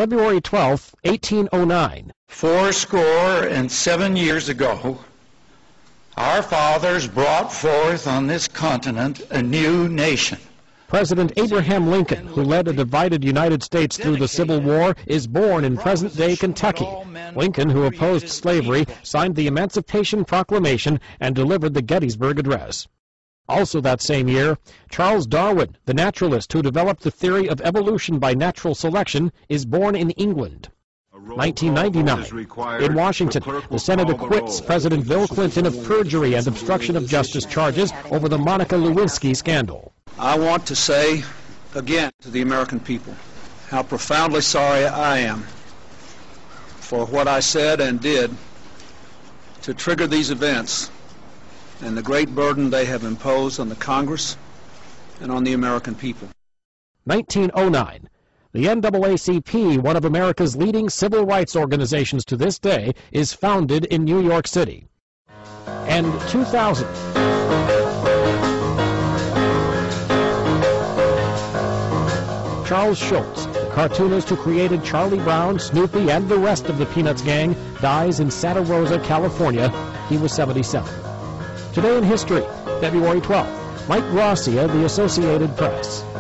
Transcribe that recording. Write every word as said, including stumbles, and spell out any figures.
February twelfth, eighteen oh nine. Four score and seven years ago, our fathers brought forth on this continent a new nation. President Abraham Lincoln, who led a divided United States through the Civil War, is born in present-day Kentucky. Lincoln, who opposed slavery, signed the Emancipation Proclamation and delivered the Gettysburg Address. Also that same year, Charles Darwin, the naturalist who developed the theory of evolution by natural selection, is born in England. nineteen ninety-nine. In Washington, the Senate acquits President Bill Clinton of perjury and obstruction of justice charges over the Monica Lewinsky scandal. I want to say again to the American people how profoundly sorry I am for what I said and did to trigger these events and the great burden they have imposed on the Congress and on the American people. nineteen oh nine. The N double A C P, one of America's leading civil rights organizations to this day, is founded in New York City. And two thousand. Charles Schulz, the cartoonist who created Charlie Brown, Snoopy, and the rest of the Peanuts gang, dies in Santa Rosa, California. He was seventy-seven. Today in history, February twelfth. Mike Gracia, The Associated Press.